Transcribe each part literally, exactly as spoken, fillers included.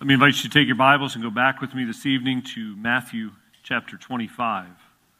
Let me invite you to take your Bibles and go back with me this evening to Matthew chapter twenty-five.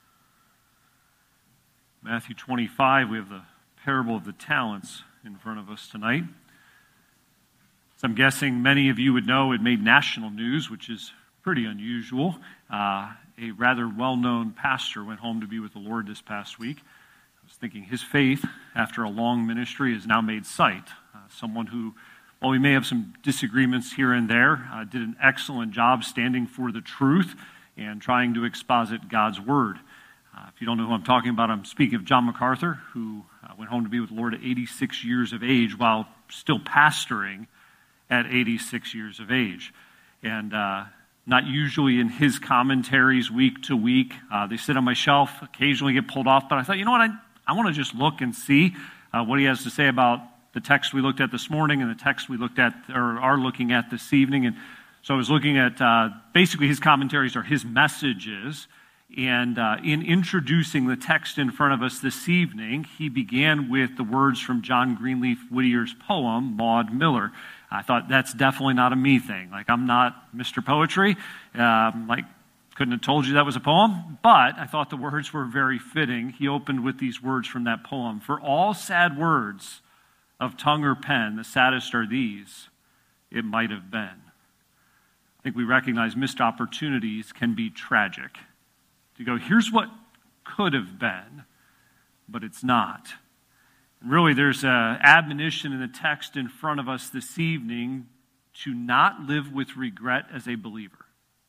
Matthew twenty-five, we have the parable of the talents in front of us tonight. As I'm guessing many of you would know, it made national news, which is pretty unusual. Uh, a rather well-known pastor went home to be with the Lord this past week. I was thinking his faith, after a long ministry, has now made sight. Uh, someone who, while we may have some disagreements here and there, uh, did an excellent job standing for the truth and trying to exposit God's word. Uh, if you don't know who I'm talking about, I'm speaking of John MacArthur, who uh, went home to be with the Lord at eighty-six years of age while still pastoring at eighty-six years of age. And uh, not usually in his commentaries week to week. Uh, they sit on my shelf, occasionally get pulled off, but I thought, you know what, I, I want to just look and see uh, what he has to say about the text we looked at this morning and the text we looked at or are looking at this evening. And so I was looking at uh, basically his commentaries are his messages. And uh, in introducing the text in front of us this evening, he began with the words from John Greenleaf Whittier's poem, Maud Miller. I thought that's definitely not a me thing. Like, I'm not Mister Poetry. Um, like, couldn't have told you that was a poem. But I thought the words were very fitting. He opened with these words from that poem. For all sad words of tongue or pen, the saddest are these, it might have been. I think we recognize missed opportunities can be tragic. To go, here's what could have been, but it's not. And really, there's an admonition in the text in front of us this evening to not live with regret as a believer.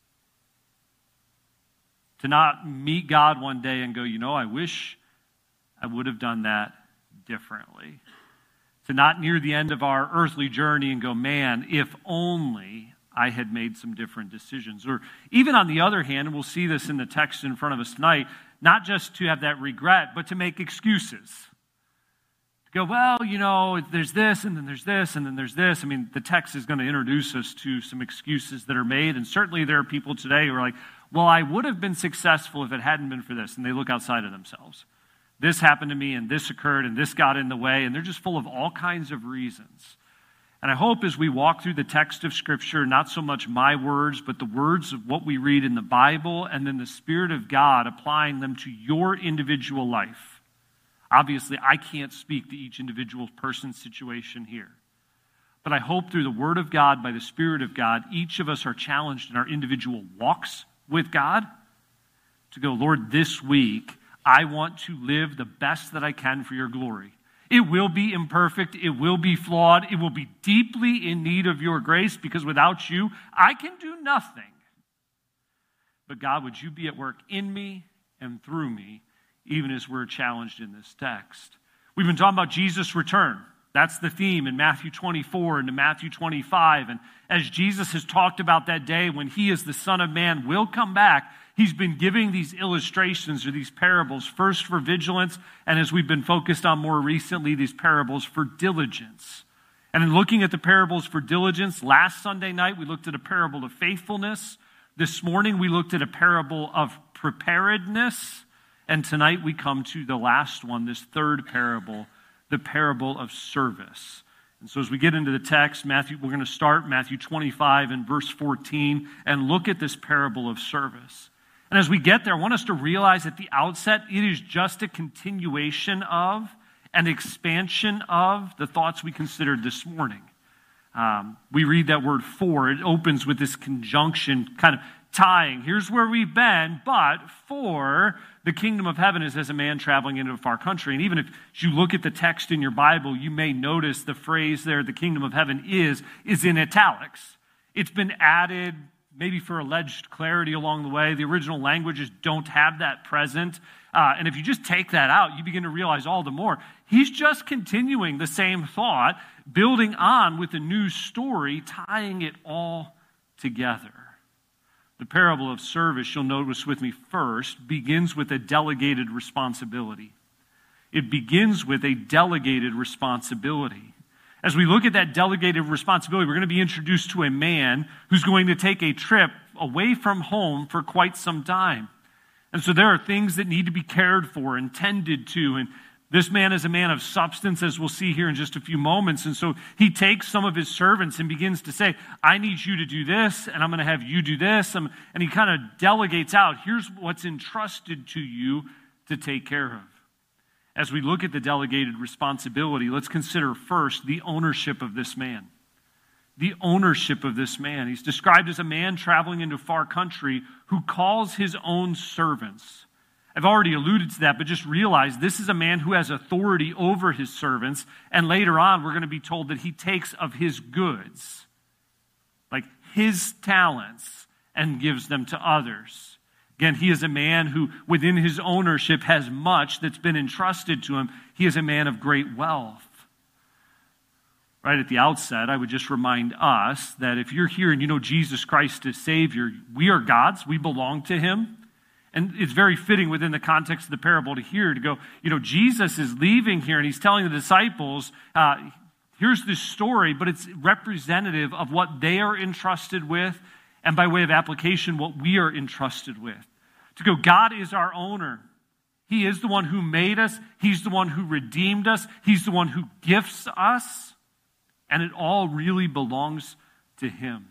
To not meet God one day and go, you know, I wish I would have done that differently. To not near the end of our earthly journey and go, man, if only I had made some different decisions. Or even on the other hand, and we'll see this in the text in front of us tonight, not just to have that regret, but to make excuses. To go, well, you know, there's this, and then there's this, and then there's this. I mean, the text is going to introduce us to some excuses that are made, and certainly there are people today who are like, well, I would have been successful if it hadn't been for this, and they look outside of themselves. This happened to me, and this occurred, and this got in the way, and they're just full of all kinds of reasons. And I hope as we walk through the text of Scripture, not so much my words, but the words of what we read in the Bible, and then the Spirit of God applying them to your individual life. Obviously, I can't speak to each individual person's situation here. But I hope through the Word of God, by the Spirit of God, each of us are challenged in our individual walks with God to go, Lord, this week, I want to live the best that I can for your glory. It will be imperfect. It will be flawed. It will be deeply in need of your grace because without you, I can do nothing. But God, would you be at work in me and through me, even as we're challenged in this text? We've been talking about Jesus' return. That's the theme in Matthew twenty-four and Matthew twenty-five. And as Jesus has talked about that day when he is the Son of Man will come back, he's been giving these illustrations or these parables, first for vigilance, and as we've been focused on more recently, these parables for diligence. And in looking at the parables for diligence, last Sunday night we looked at a parable of faithfulness. This morning we looked at a parable of preparedness. And tonight we come to the last one, this third parable, the parable of service. And so as we get into the text, Matthew, we're going to start Matthew twenty-five and verse fourteen and look at this parable of service. And as we get there, I want us to realize at the outset, it is just a continuation of, an expansion of the thoughts we considered this morning. Um, we read that word for. It opens with this conjunction kind of tying. Here's where we've been, but for the kingdom of heaven is as a man traveling into a far country. And even if you look at the text in your Bible, you may notice the phrase there, the kingdom of heaven is, is in italics. It's been added maybe for alleged clarity along the way. The original languages don't have that present. Uh, and if you just take that out, you begin to realize all the more. He's just continuing the same thought, building on with a new story, tying it all together. The parable of service, you'll notice with me first, begins with a delegated responsibility. It begins with a delegated responsibility. As we look at that delegated responsibility, we're going to be introduced to a man who's going to take a trip away from home for quite some time. And so there are things that need to be cared for and tended to and This man is a man of substance, as we'll see here in just a few moments. And so he takes some of his servants and begins to say, I need you to do this, and I'm going to have you do this. And he kind of delegates out, here's what's entrusted to you to take care of. As we look at the delegated responsibility, let's consider first the ownership of this man. The ownership of this man. He's described as a man traveling into a far country who calls his own servants. I've already alluded to that, but just realize this is a man who has authority over his servants, and later on we're going to be told that he takes of his goods, like his talents, and gives them to others. Again, he is a man who within his ownership has much that's been entrusted to him. He is a man of great wealth. Right at the outset, I would just remind us that if you're here and you know Jesus Christ is Savior, we are God's, we belong to him. And it's very fitting within the context of the parable to hear, to go, you know, Jesus is leaving here and he's telling the disciples, uh, here's this story, but it's representative of what they are entrusted with, and by way of application, what we are entrusted with. To go, God is our owner. He is the one who made us. He's the one who redeemed us. He's the one who gifts us. And it all really belongs to him.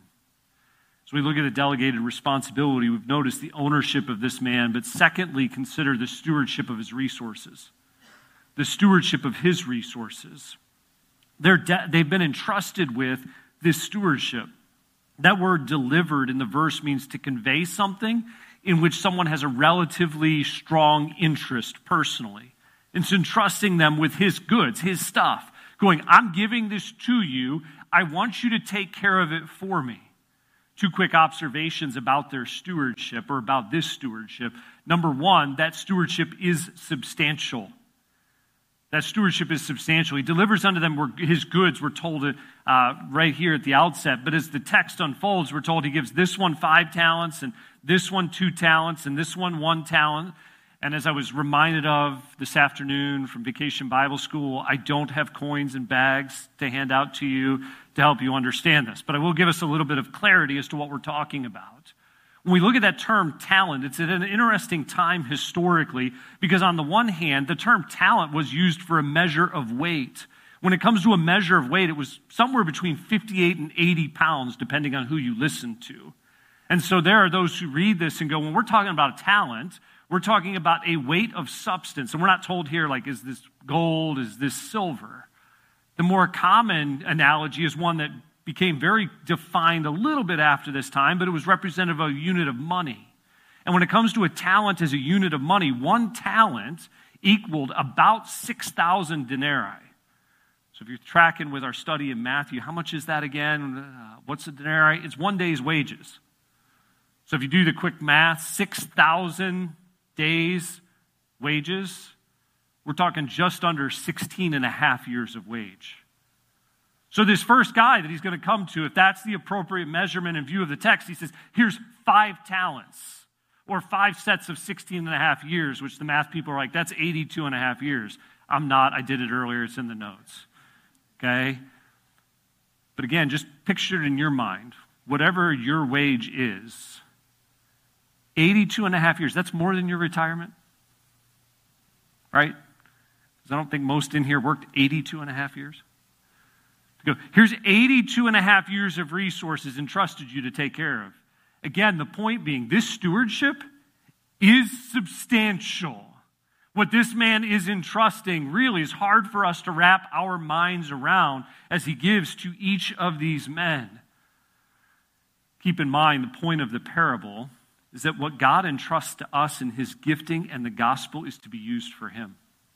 As we look at the delegated responsibility, we've noticed the ownership of this man, but secondly, consider the stewardship of his resources. The stewardship of his resources. They're de- they've been entrusted with this stewardship. That word delivered in the verse means to convey something in which someone has a relatively strong interest personally. It's entrusting them with his goods, his stuff. Going, I'm giving this to you. I want you to take care of it for me. Two quick observations about their stewardship, or about this stewardship. Number one, that stewardship is substantial. That stewardship is substantial. He delivers unto them his goods, we're told uh, right here at the outset. But as the text unfolds, we're told he gives this one five talents, and this one two talents, and this one one talent. And as I was reminded of this afternoon from Vacation Bible School, I don't have coins and bags to hand out to you to help you understand this. But I will give us a little bit of clarity as to what we're talking about. When we look at that term talent, it's at an interesting time historically, because on the one hand, the term talent was used for a measure of weight. When it comes to a measure of weight, it was somewhere between fifty-eight and eighty pounds, depending on who you listen to. And so there are those who read this and go, when we're talking about a talent, we're talking about a weight of substance. And we're not told here, like, is this gold, is this silver? The more common analogy is one that became very defined a little bit after this time, but it was representative of a unit of money. And when it comes to a talent as a unit of money, one talent equaled about six thousand denarii. So if you're tracking with our study in Matthew, how much is that again? Uh, what's a denarii? It's one day's wages. So if you do the quick math, six thousand days wages, we're talking just under sixteen and a half years of wage. So this first guy that he's going to come to, if that's the appropriate measurement in view of the text, he says, here's five talents, or five sets of sixteen and a half years, which the math people are like, that's eighty-two and a half years. I'm not, I did it earlier, it's in the notes. Okay? But again, just picture it in your mind. Whatever your wage is, eighty-two and a half years, that's more than your retirement, right? Because I don't think most in here worked eighty-two and a half years. To go, here's eighty-two and a half years of resources entrusted you to take care of. Again, the point being, this stewardship is substantial. What this man is entrusting really is hard for us to wrap our minds around as he gives to each of these men. Keep in mind, the point of the parable is that what God entrusts to us in his gifting and the gospel is to be used for him.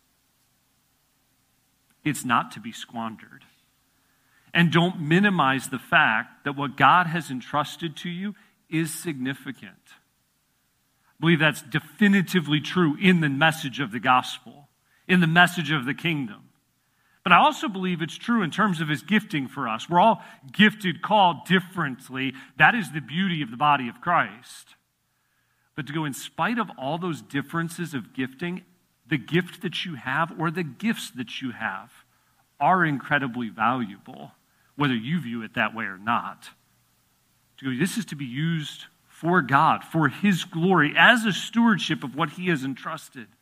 It's not to be squandered. And don't minimize the fact that what God has entrusted to you is significant. I believe that's definitively true in the message of the gospel, in the message of the kingdom. But I also believe it's true in terms of his gifting for us. We're all gifted, called differently. That is the beauty of the body of Christ. But to go, in spite of all those differences of gifting, the gift that you have or the gifts that you have are incredibly valuable, whether you view it that way or not. To go, this is to be used for God, for his glory, as a stewardship of what he has entrusted.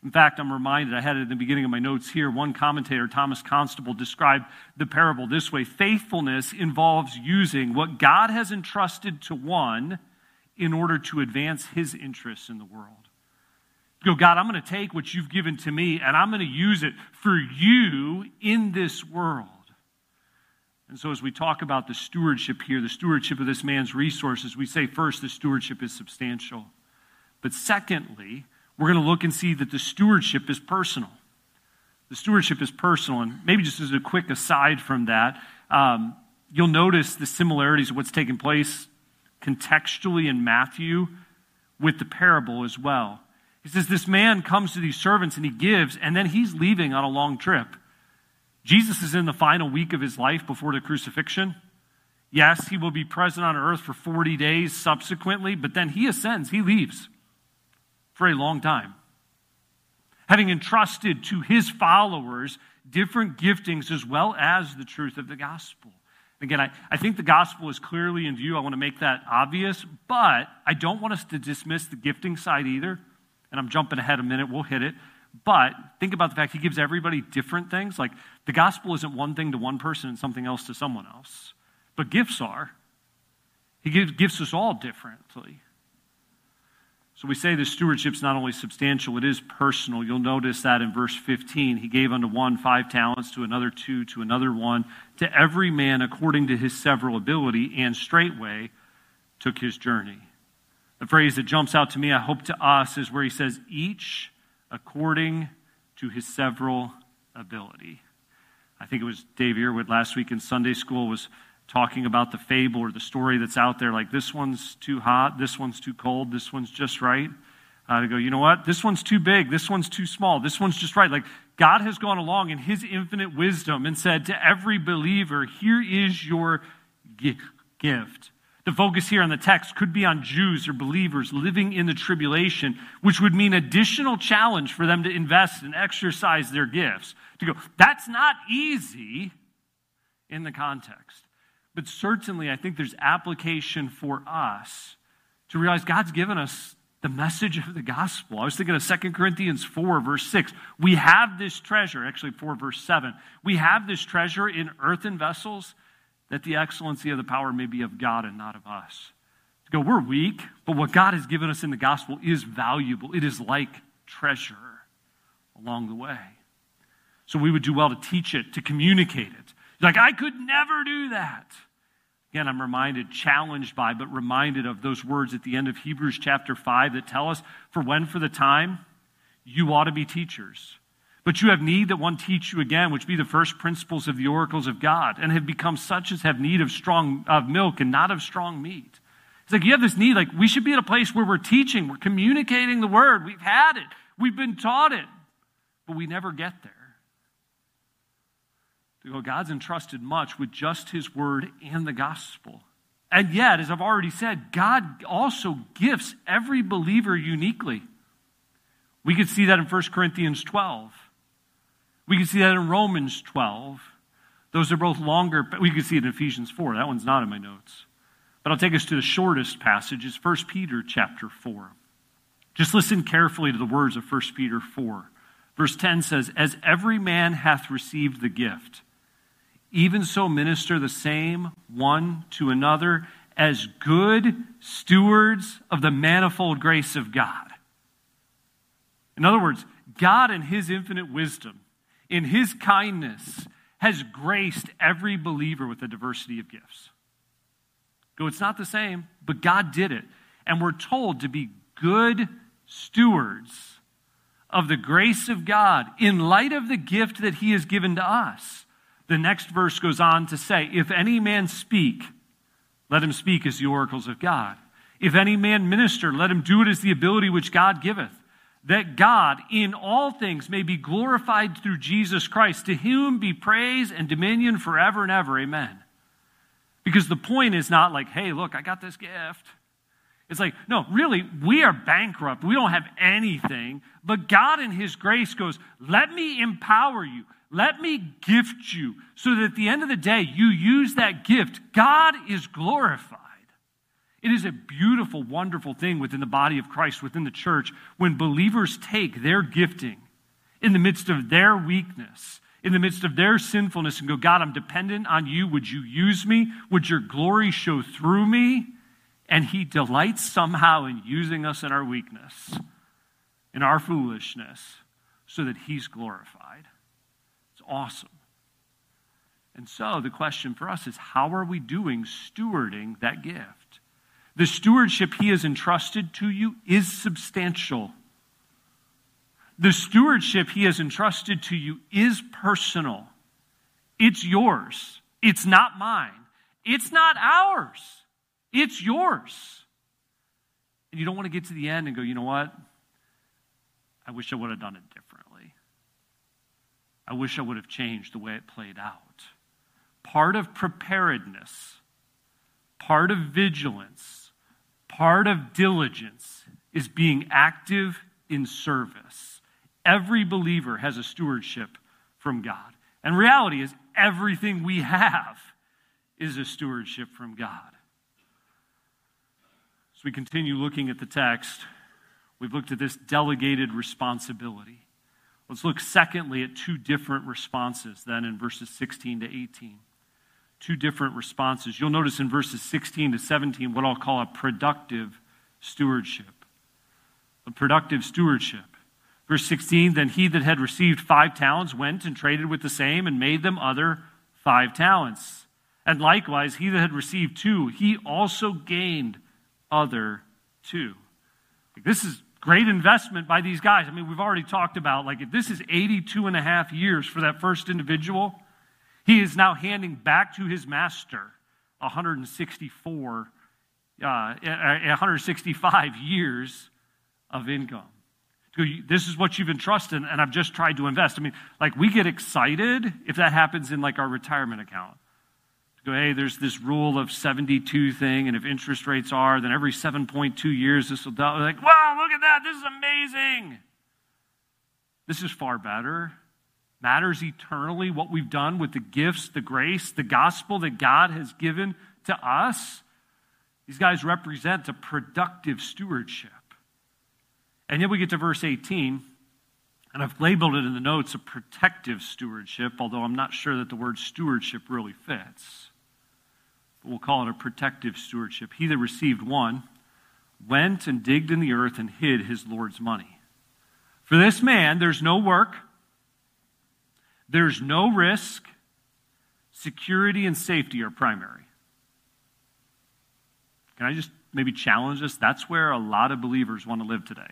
In fact, I'm reminded, I had it at the beginning of my notes here, one commentator, Thomas Constable, described the parable this way: faithfulness involves using what God has entrusted to one in order to advance his interests in the world. You go, God, I'm going to take what you've given to me and I'm going to use it for you in this world. And so as we talk about the stewardship here, the stewardship of this man's resources, we say first, the stewardship is substantial. But secondly, we're going to look and see that the stewardship is personal. The stewardship is personal. And maybe just as a quick aside from that, um, you'll notice the similarities of what's taking place contextually in Matthew with the parable as well. He says this man comes to these servants and he gives, and then he's leaving on a long trip. Jesus is in the final week of his life before the crucifixion. Yes, he will be present on earth for forty days subsequently, but then he ascends, he leaves for a long time, having entrusted to his followers different giftings as well as the truth of the gospel. Again, I, I think the gospel is clearly in view. I want to make that obvious, but I don't want us to dismiss the gifting side either. And I'm jumping ahead a minute, we'll hit it. But think about the fact he gives everybody different things. Like the gospel isn't one thing to one person and something else to someone else. But gifts are. He gives, gives us all differently. So we say the stewardship's not only substantial, it is personal. You'll notice that in verse fifteen. He gave unto one five talents, to another two, to another one, to every man according to his several ability, and straightway took his journey. The phrase that jumps out to me, I hope to us, is where he says, each according to his several ability. I think it was Dave Earwood last week in Sunday school was talking about the fable or the story that's out there, like this one's too hot, this one's too cold, this one's just right. Uh, to go, you know what? This one's too big, this one's too small, this one's just right. Like God has gone along in his infinite wisdom and said to every believer, here is your gift. The focus here on the text could be on Jews or believers living in the tribulation, which would mean additional challenge for them to invest and exercise their gifts. To go, that's not easy in the context. But certainly, I think there's application for us to realize God's given us the message of the gospel. I was thinking of Second Corinthians four, verse six. We have this treasure, actually four, verse seven. We have this treasure in earthen vessels, that the excellency of the power may be of God and not of us. To go, we're weak, but what God has given us in the gospel is valuable. It is like treasure along the way. So we would do well to teach it, to communicate it. Like, I could never do that. Again, I'm reminded, challenged by, but reminded of those words at the end of Hebrews chapter five that tell us, for when for the time, you ought to be teachers. But you have need that one teach you again, which be the first principles of the oracles of God, and have become such as have need of strong of milk and not of strong meat. It's like you have this need, like we should be at a place where we're teaching, we're communicating the word, we've had it, we've been taught it, but we never get there. To go, God's entrusted much with just his word and the gospel. And yet, as I've already said, God also gifts every believer uniquely. We could see that in First Corinthians twelve. We can see that in Romans twelve. Those are both longer. We can see it in Ephesians four. That one's not in my notes. But I'll take us to the shortest passage. It's First Peter chapter four. Just listen carefully to the words of First Peter four. Verse ten says, as every man hath received the gift, even so minister the same one to another as good stewards of the manifold grace of God. In other words, God in his infinite wisdom, in his kindness, has graced every believer with a diversity of gifts. Go, it's not the same, but God did it. And we're told to be good stewards of the grace of God in light of the gift that he has given to us. The next verse goes on to say, if any man speak, let him speak as the oracles of God. If any man minister, let him do it as the ability which God giveth, that God in all things may be glorified through Jesus Christ. To whom be praise and dominion forever and ever. Amen. Because the point is not like, hey, look, I got this gift. It's like, no, really, we are bankrupt. We don't have anything. But God in his grace goes, let me empower you. Let me gift you so that at the end of the day, you use that gift. God is glorified It is a beautiful, wonderful thing within the body of Christ, within the church, when believers take their gifting in the midst of their weakness, in the midst of their sinfulness, and go, God, I'm dependent on you. Would you use me? Would your glory show through me? And he delights somehow in using us in our weakness, in our foolishness, so that he's glorified. It's awesome. And so the question for us is, how are we doing stewarding that gift? The stewardship he has entrusted to you is substantial. The stewardship he has entrusted to you is personal. It's yours. It's not mine. It's not ours. It's yours. And you don't want to get to the end and go, you know what? I wish I would have done it differently. I wish I would have changed the way it played out. Part of preparedness, part of vigilance, part of diligence is being active in service. Every believer has a stewardship from God. And reality is everything we have is a stewardship from God. As we continue looking at the text, we've looked at this delegated responsibility. Let's look secondly at two different responses then in verses sixteen to eighteen. Two different responses. You'll notice in verses sixteen to seventeen what I'll call a productive stewardship. A productive stewardship. Verse sixteen, then he that had received five talents went and traded with the same and made them other five talents. And likewise, he that had received two, he also gained other two. This is great investment by these guys. I mean, we've already talked about, like, if this is eighty-two and a half years for that first individual, he is now handing back to his master one hundred sixty-four, uh, one hundred sixty-five years of income. This is what you've entrusted, and I've just tried to invest. I mean, like, we get excited if that happens in, like, our retirement account. To go, hey, there's this rule of seventy-two thing, and if interest rates are, then every seven point two years this will double. Like, wow, look at that, this is amazing. This is far better. Matters eternally what we've done with the gifts, the grace, the gospel that God has given to us. These guys represent a productive stewardship. And yet we get to verse eighteen, and I've labeled it in the notes a protective stewardship, although I'm not sure that the word stewardship really fits. But we'll call it a protective stewardship. He that received one went and digged in the earth and hid his Lord's money. For this man, there's no work, there's no risk, security and safety are primary. Can I just maybe challenge us? That's where a lot of believers want to live today.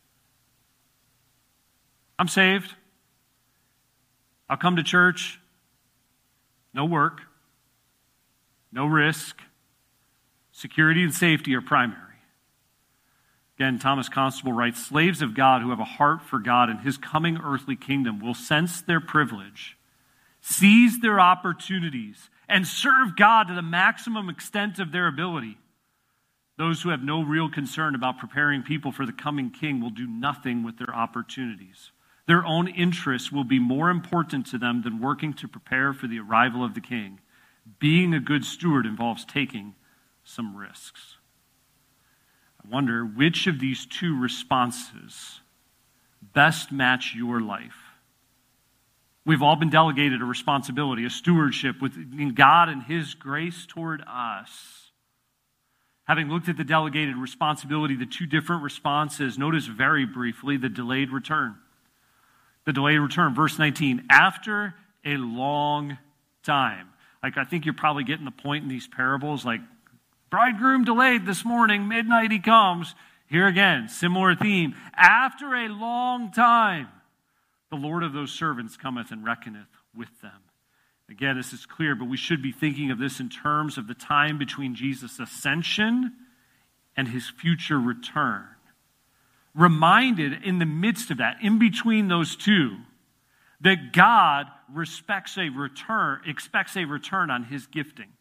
I'm saved. I'll come to church. No work. No risk. Security and safety are primary. Again, Thomas Constable writes, slaves of God who have a heart for God and his coming earthly kingdom will sense their privilege, seize their opportunities, and serve God to the maximum extent of their ability. Those who have no real concern about preparing people for the coming king will do nothing with their opportunities. Their own interests will be more important to them than working to prepare for the arrival of the king. Being a good steward involves taking some risks. I wonder which of these two responses best match your life. We've all been delegated a responsibility, a stewardship within God and his grace toward us. Having looked at the delegated responsibility, the two different responses, notice very briefly the delayed return. The delayed return, verse nineteen, after a long time. Like, I think you're probably getting the point in these parables, like, bridegroom delayed this morning, midnight he comes. Here again, similar theme. After a long time, the Lord of those servants cometh and reckoneth with them. Again, this is clear, but we should be thinking of this in terms of the time between Jesus' ascension and his future return. Reminded in the midst of that, in between those two, that God respects a return, expects a return on his gifting.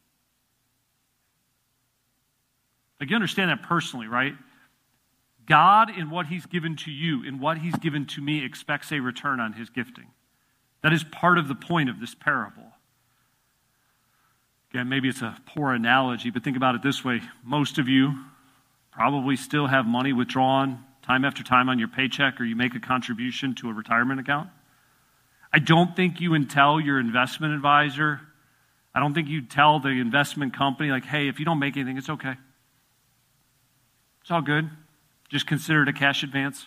Like, you understand that personally, right? God, in what he's given to you, in what he's given to me, expects a return on his gifting. That is part of the point of this parable. Again, maybe it's a poor analogy, but think about it this way. Most of you probably still have money withdrawn time after time on your paycheck, or you make a contribution to a retirement account. I don't think you would tell your investment advisor, I don't think you'd tell the investment company, like, hey, if you don't make anything, it's okay. It's all good. Just consider it a cash advance.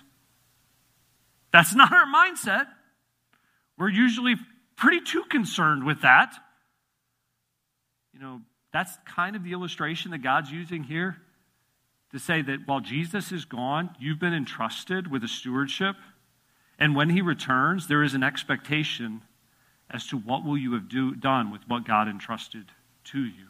That's not our mindset. We're usually pretty too concerned with that. You know, that's kind of the illustration that God's using here to say that while Jesus is gone, you've been entrusted with a stewardship. And when he returns, there is an expectation as to what will you have do, done with what God entrusted to you.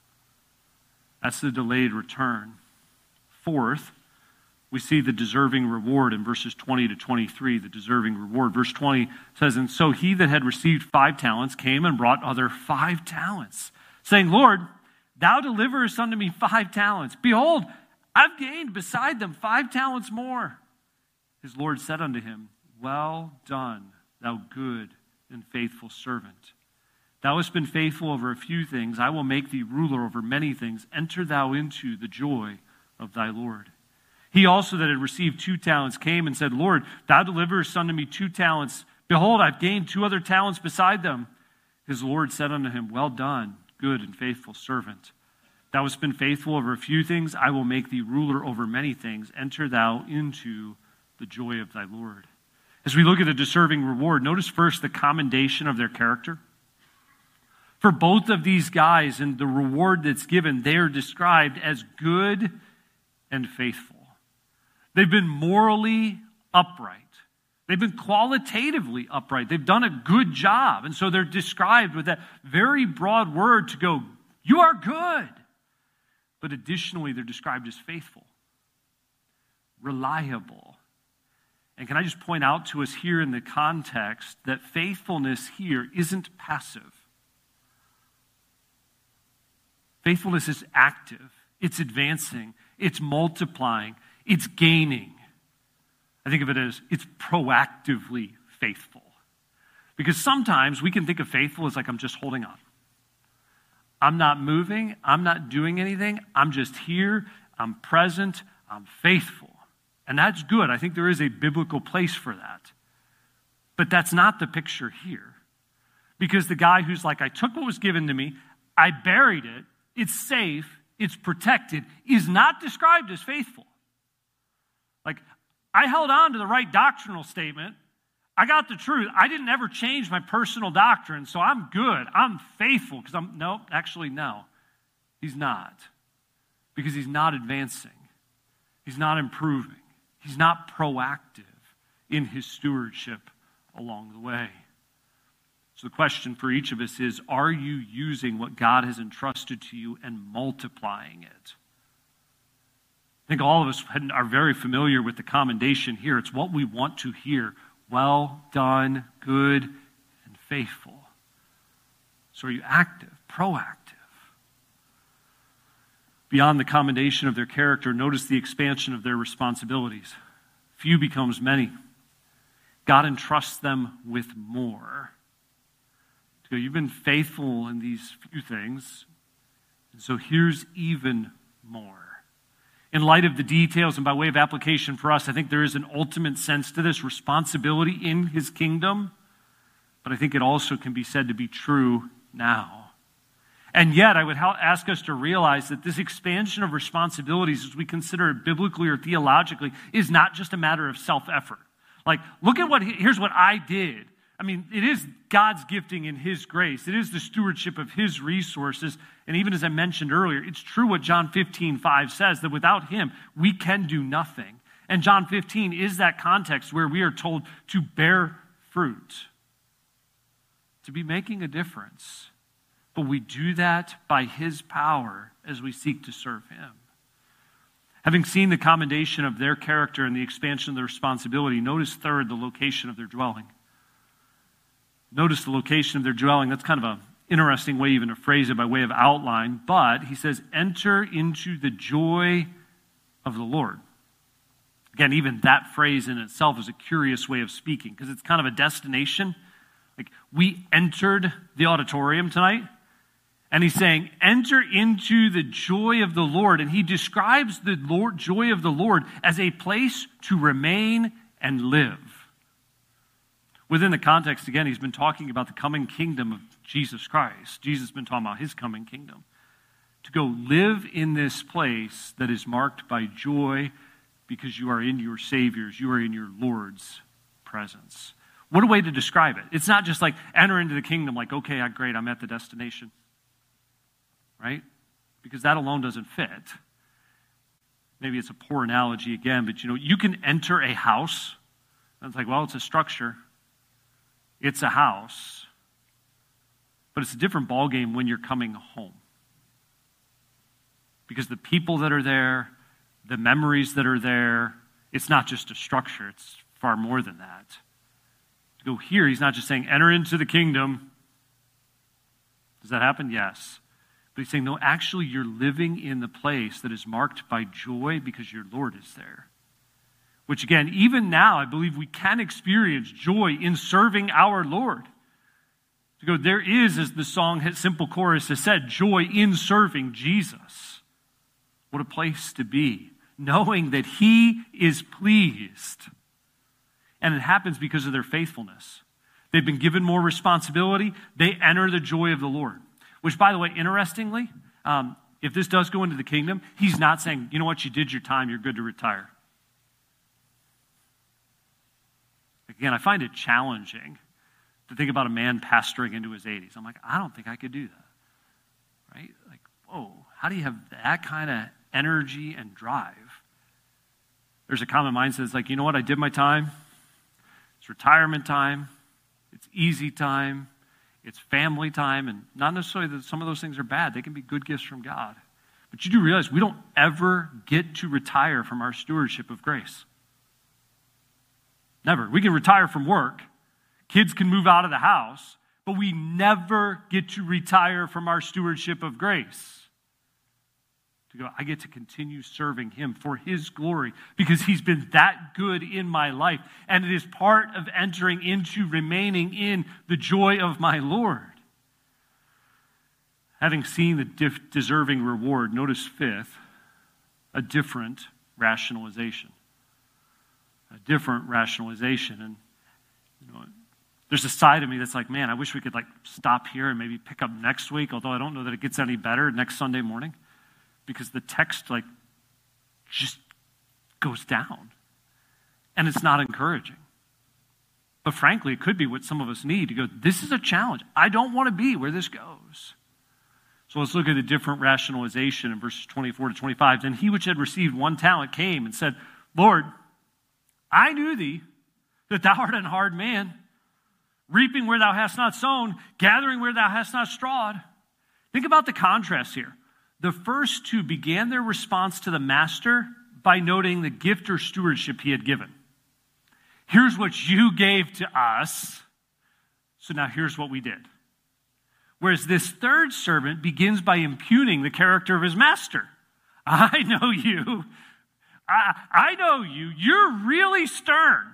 That's the delayed return. Fourth, we see the deserving reward in verses twenty to twenty-three, the deserving reward. Verse twenty says, and so he that had received five talents came and brought other five talents, saying, Lord, thou deliverest unto me five talents. Behold, I've gained beside them five talents more. His Lord said unto him, well done, thou good and faithful servant. Thou hast been faithful over a few things. I will make thee ruler over many things. Enter thou into the joy of thy Lord. He also that had received two talents came and said, Lord, thou deliverest unto me two talents. Behold, I've gained two other talents beside them. His Lord said unto him, well done, good and faithful servant. Thou hast been faithful over a few things. I will make thee ruler over many things. Enter thou into the joy of thy Lord. As we look at the deserving reward, notice first the commendation of their character. For both of these guys and the reward that's given, they are described as good and faithful. They've been morally upright. They've been qualitatively upright. They've done a good job. And so they're described with that very broad word to go, you are good. But additionally, they're described as faithful, reliable. And can I just point out to us here in the context that faithfulness here isn't passive. Faithfulness is active. It's advancing. It's multiplying. It's gaining. I think of it as it's proactively faithful. Because sometimes we can think of faithful as like I'm just holding on. I'm not moving. I'm not doing anything. I'm just here. I'm present. I'm faithful. And that's good. I think there is a biblical place for that. But that's not the picture here. Because the guy who's like, I took what was given to me, I buried it, it's safe, it's protected, is not described as faithful. Like, I held on to the right doctrinal statement. I got the truth. I didn't ever change my personal doctrine, so I'm good. I'm faithful. Because I'm, no, actually, no. He's not. Because he's not advancing. He's not improving. He's not proactive in his stewardship along the way. So the question for each of us is, are you using what God has entrusted to you and multiplying it? I think all of us are very familiar with the commendation here. It's what we want to hear. Well done, good, and faithful. So are you active, proactive? Beyond the commendation of their character, notice the expansion of their responsibilities. Few becomes many. God entrusts them with more. So you've been faithful in these few things, and so here's even more. In light of the details and by way of application for us, I think there is an ultimate sense to this responsibility in his kingdom, but I think it also can be said to be true now. And yet, I would ask us to realize that this expansion of responsibilities, as we consider it biblically or theologically, is not just a matter of self-effort. Like, look at what, here's what I did. I mean, it is God's gifting in his grace. It is the stewardship of his resources. And even as I mentioned earlier, it's true what John fifteen five says, that without him, we can do nothing. And John fifteen is that context where we are told to bear fruit, to be making a difference. But we do that by his power as we seek to serve him. Having seen the commendation of their character and the expansion of their responsibility, notice third, the location of their dwelling. Notice the location of their dwelling. That's kind of an interesting way even to phrase it by way of outline. But he says, enter into the joy of the Lord. Again, even that phrase in itself is a curious way of speaking because it's kind of a destination. Like, we entered the auditorium tonight, And he's saying, enter into the joy of the Lord. And he describes the Lord, joy of the Lord as a place to remain and live. Within the context, again, he's been talking about the coming kingdom of Jesus Christ. Jesus has been talking about his coming kingdom. To go live in this place that is marked by joy because you are in your Savior's, you are in your Lord's presence. What a way to describe it. It's not just like enter into the kingdom like, okay, great, I'm at the destination. Right? Because that alone doesn't fit. Maybe it's a poor analogy again, but you know, you can enter a house, and it's like, well, it's a structure. It's a house. But it's a different ballgame when you're coming home. Because the people that are there, the memories that are there, it's not just a structure, it's far more than that. To go here, he's not just saying, enter into the kingdom. Does that happen? Yes. But he's saying, no, actually, you're living in the place that is marked by joy because your Lord is there. Which, again, even now, I believe we can experience joy in serving our Lord. To go, there is, as the song, Simple Chorus has said, joy in serving Jesus. What a place to be, knowing that he is pleased. And it happens because of their faithfulness. They've been given more responsibility. They enter the joy of the Lord. Which, by the way, interestingly, um, if this does go into the kingdom, he's not saying, you know what, you did your time, you're good to retire. Again, I find it challenging to think about a man pastoring into his eighties. I'm like, I don't think I could do that. Right? Like, whoa, how do you have that kind of energy and drive? There's a common mindset that's like, you know what, I did my time. It's retirement time. It's easy time. It's family time, and not necessarily that some of those things are bad. They can be good gifts from God. But you do realize we don't ever get to retire from our stewardship of grace. Never. We can retire from work. Kids can move out of the house, but we never get to retire from our stewardship of grace. To go, I get to continue serving him for his glory because he's been that good in my life. And it is part of entering into remaining in the joy of my Lord. Having seen the dif- deserving reward, notice fifth, a different rationalization. A different rationalization. And you know, there's a side of me that's like, man, I wish we could like stop here and maybe pick up next week, although I don't know that it gets any better next Sunday morning. Because the text, like, just goes down. And it's not encouraging. But frankly, it could be what some of us need to go, this is a challenge. I don't want to be where this goes. So let's look at a different rationalization in verses twenty-four to twenty-five. Then he which had received one talent came and said, Lord, I knew thee, that thou art an hard man, reaping where thou hast not sown, gathering where thou hast not strawed. Think about the contrast here. The first two began their response to the master by noting the gift or stewardship he had given. Here's what you gave to us, so now here's what we did. Whereas this third servant begins by impugning the character of his master. I know you. I, I know you. You're really stern.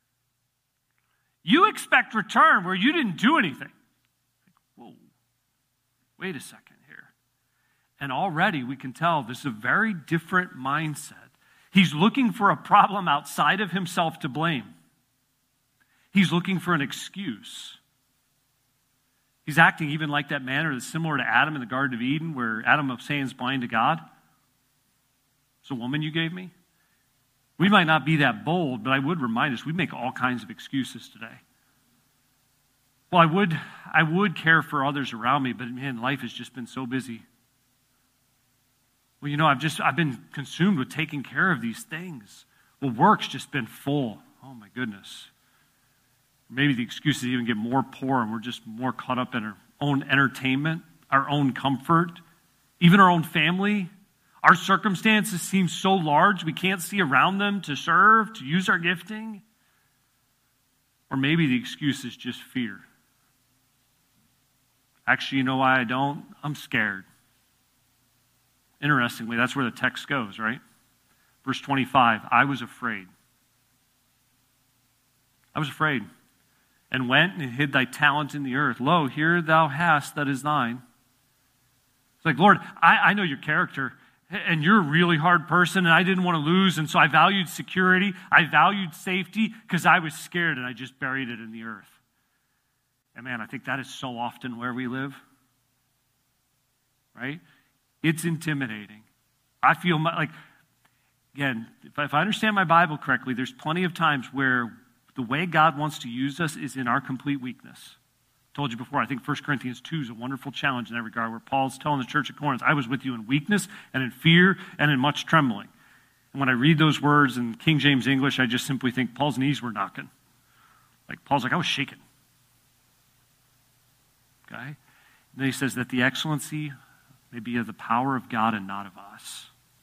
You expect return where you didn't do anything. Whoa, wait a second. And already we can tell this is a very different mindset. He's looking for a problem outside of himself to blame. He's looking for an excuse. He's acting even like that manner that's similar to Adam in the Garden of Eden, where Adam abstains blind to God. It's a woman you gave me. We might not be that bold, but I would remind us, we make all kinds of excuses today. Well, I would, I would care for others around me, but man, life has just been so busy. Well, you know, I've just, I've been consumed with taking care of these things. Well, work's just been full. Oh my goodness. Maybe the excuses even get more poor and we're just more caught up in our own entertainment, our own comfort, even our own family. Our circumstances seem so large we can't see around them to serve, to use our gifting. Or maybe the excuse is just fear. Actually, you know why I don't? I'm scared. Interestingly, that's where the text goes, right? Verse twenty-five, I was afraid. I was afraid, and went and hid thy talent in the earth. Lo, here thou hast that is thine. It's like, Lord, I, I know your character, and you're a really hard person, and I didn't want to lose, and so I valued security, I valued safety, because I was scared, and I just buried it in the earth. And man, I think that is so often where we live, right? It's intimidating. I feel my, like, again, if I, if I understand my Bible correctly, there's plenty of times where the way God wants to use us is in our complete weakness. Told you before, I think First Corinthians two is a wonderful challenge in that regard, where Paul's telling the church at Corinth, I was with you in weakness and in fear and in much trembling. And when I read those words in King James English, I just simply think Paul's knees were knocking. Like, Paul's like, I was shaking. Okay? And then he says that the excellency may be of the power of God and not of us.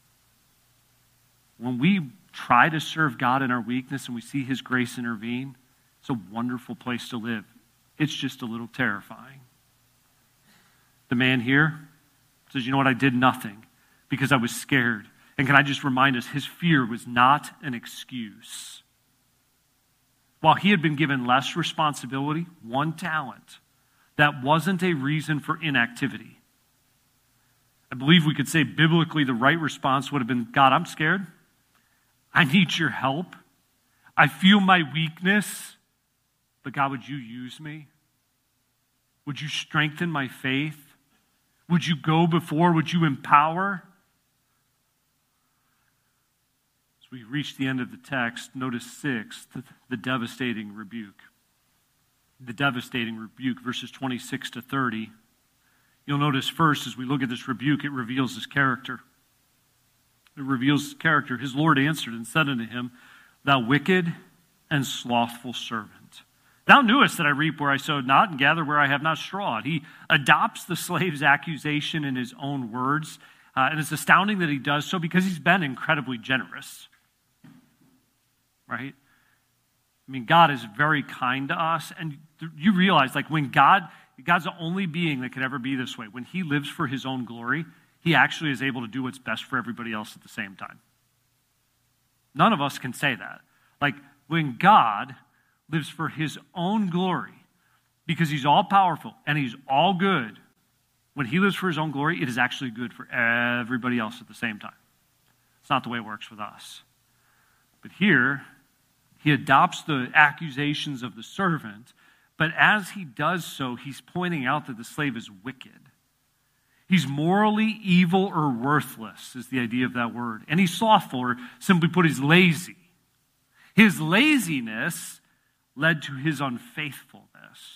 When we try to serve God in our weakness and we see his grace intervene, it's a wonderful place to live. It's just a little terrifying. The man here says, you know what, I did nothing because I was scared. And can I just remind us, his fear was not an excuse. While he had been given less responsibility, one talent, that wasn't a reason for inactivity. I believe we could say biblically the right response would have been, God, I'm scared. I need your help. I feel my weakness. But God, would you use me? Would you strengthen my faith? Would you go before? Would you empower? As we reach the end of the text, notice six, the, the devastating rebuke. The devastating rebuke, verses twenty-six to thirty. You'll notice first, as we look at this rebuke, it reveals his character. It reveals his character. His Lord answered and said unto him, Thou wicked and slothful servant. Thou knewest that I reap where I sowed not, and gather where I have not strawed. He adopts the slave's accusation in his own words, uh, and it's astounding that he does so because he's been incredibly generous. Right? I mean, God is very kind to us, and you realize, like, when God, God's the only being that could ever be this way. When he lives for his own glory, he actually is able to do what's best for everybody else at the same time. None of us can say that. Like, when God lives for his own glory, because he's all powerful and he's all good, when he lives for his own glory, it is actually good for everybody else at the same time. It's not the way it works with us. But here, he adopts the accusations of the servant, but as he does so, he's pointing out that the slave is wicked. He's morally evil or worthless, is the idea of that word. And he's slothful, or simply put, he's lazy. His laziness led to his unfaithfulness.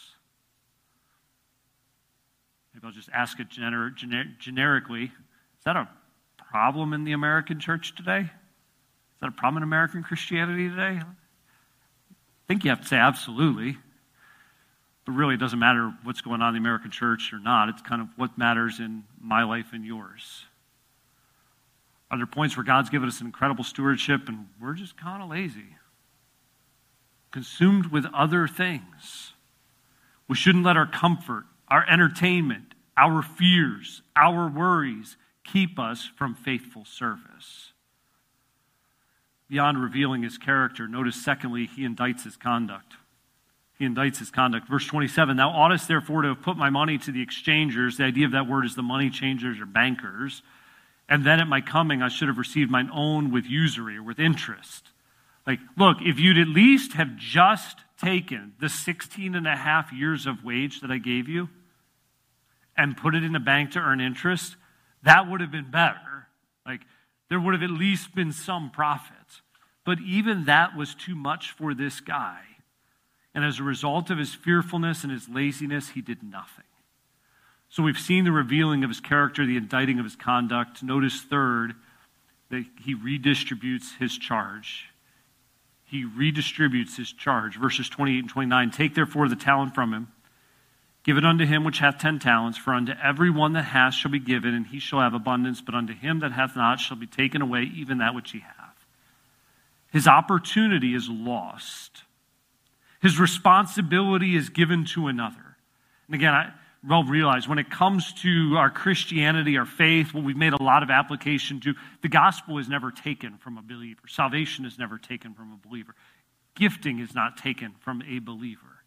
Maybe I'll just ask it gener- gener- generically. Is that a problem in the American church today? Is that a problem in American Christianity today? I think you have to say absolutely. But really, it doesn't matter what's going on in the American church or not. It's kind of what matters in my life and yours. Are there points where God's given us an incredible stewardship and we're just kind of lazy? Consumed with other things. We shouldn't let our comfort, our entertainment, our fears, our worries keep us from faithful service. Beyond revealing his character, notice secondly, he indicts his conduct. He indicts his conduct. Verse twenty-seven, Thou oughtest therefore to have put my money to the exchangers. The idea of that word is the money changers or bankers. And then at my coming, I should have received mine own with usury or with interest. Like, look, if you'd at least have just taken the sixteen and a half years of wage that I gave you and put it in a bank to earn interest, that would have been better. Like, there would have at least been some profit. But even that was too much for this guy. And as a result of his fearfulness and his laziness, he did nothing. So we've seen the revealing of his character, the indicting of his conduct. Notice third, that he redistributes his charge. He redistributes his charge. Verses twenty-eight and twenty-nine, Take therefore the talent from him, give it unto him which hath ten talents, for unto every one that hath shall be given, and he shall have abundance, but unto him that hath not shall be taken away even that which he hath. His opportunity is lost. His responsibility is given to another. And again, I well realize when it comes to our Christianity, our faith, what we've made a lot of application to, the gospel is never taken from a believer. Salvation is never taken from a believer. Gifting is not taken from a believer.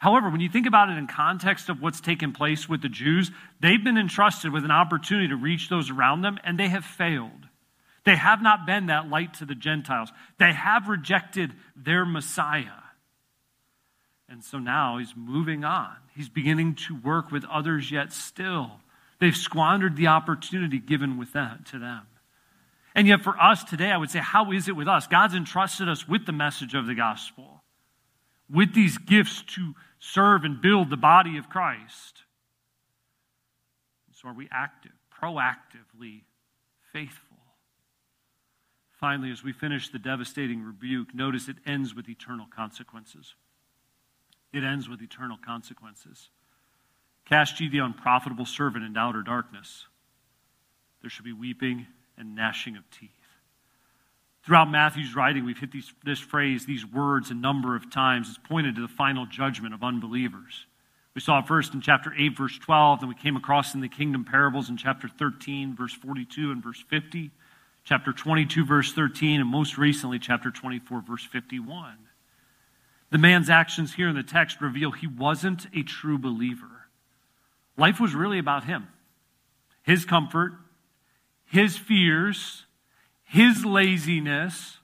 However, when you think about it in context of what's taken place with the Jews, they've been entrusted with an opportunity to reach those around them, and they have failed. They have not been that light to the Gentiles. They have rejected their Messiah. And so now he's moving on. He's beginning to work with others yet still. They've squandered the opportunity given with that to them. And yet for us today, I would say, how is it with us? God's entrusted us with the message of the gospel, with these gifts to serve and build the body of Christ. So are we active, proactively faithful? Finally, as we finish the devastating rebuke, notice it ends with eternal consequences. It ends with eternal consequences. Cast ye the unprofitable servant into outer darkness. There shall be weeping and gnashing of teeth. Throughout Matthew's writing, we've hit these, this phrase, these words, a number of times. It's pointed to the final judgment of unbelievers. We saw it first in chapter eight, verse twelve, then we came across in the kingdom parables in chapter thirteen, verse forty-two and verse fifty, chapter twenty-two, verse thirteen, and most recently, chapter twenty-four, verse fifty-one. The man's actions here in the text reveal he wasn't a true believer. Life was really about him, his comfort, his fears, his laziness,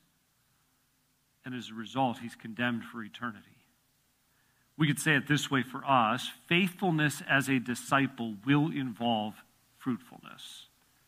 and as a result, he's condemned for eternity. We could say it this way for us: faithfulness as a disciple will involve fruitfulness.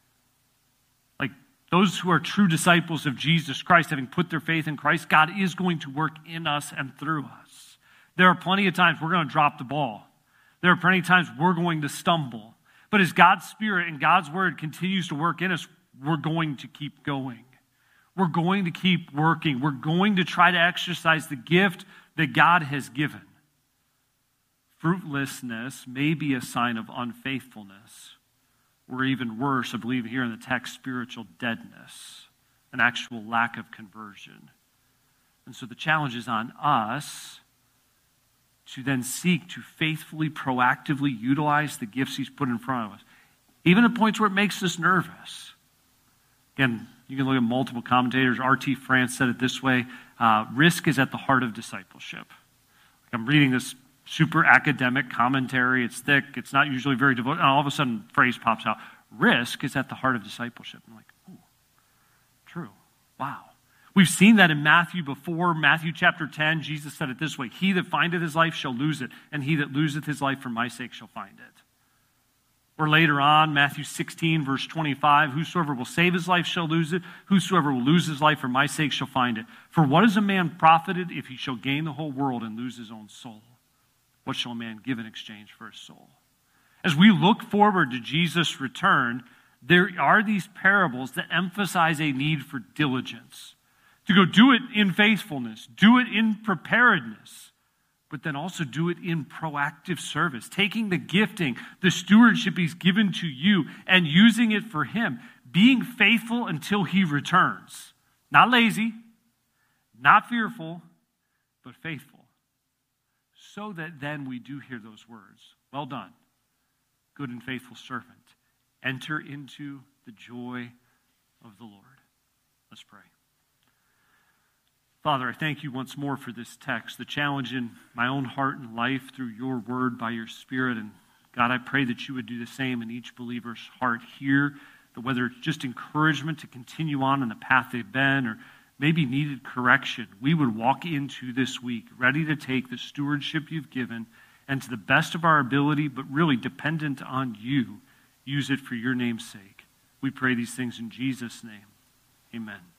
Like those who are true disciples of Jesus Christ, having put their faith in Christ, God is going to work in us and through us. There are plenty of times we're going to drop the ball. There are plenty of times we're going to stumble. But as God's Spirit and God's Word continues to work in us, we're going to keep going. We're going to keep working. We're going to try to exercise the gift that God has given. Fruitlessness may be a sign of unfaithfulness, or even worse, I believe here in the text, spiritual deadness, an actual lack of conversion. And so the challenge is on us to then seek to faithfully, proactively utilize the gifts he's put in front of us, even at points where it makes us nervous. Again, you can look at multiple commentators. R T France said it this way: uh, risk is at the heart of discipleship. Like I'm reading this super academic commentary. It's thick. It's not usually very devoted. And all of a sudden, a phrase pops out. Risk is at the heart of discipleship. I'm like, ooh, true. Wow. We've seen that in Matthew before. Matthew chapter ten, Jesus said it this way: he that findeth his life shall lose it, and he that loseth his life for my sake shall find it. Or later on, Matthew sixteen, verse twenty-five, whosoever will save his life shall lose it. Whosoever will lose his life for my sake shall find it. For what is a man profited if he shall gain the whole world and lose his own soul? What shall a man give in exchange for his soul? As we look forward to Jesus' return, there are these parables that emphasize a need for diligence. To go do it in faithfulness, do it in preparedness, but then also do it in proactive service, taking the gifting, the stewardship he's given to you and using it for him, being faithful until he returns. Not lazy, not fearful, but faithful. So that then we do hear those words: well done, good and faithful servant. Enter into the joy of the Lord. Let's pray. Father, I thank you once more for this text, the challenge in my own heart and life through your word by your Spirit. And God, I pray that you would do the same in each believer's heart here, that whether it's just encouragement to continue on in the path they've been or maybe needed correction, we would walk into this week ready to take the stewardship you've given and to the best of our ability, but really dependent on you, use it for your name's sake. We pray these things in Jesus' name. Amen.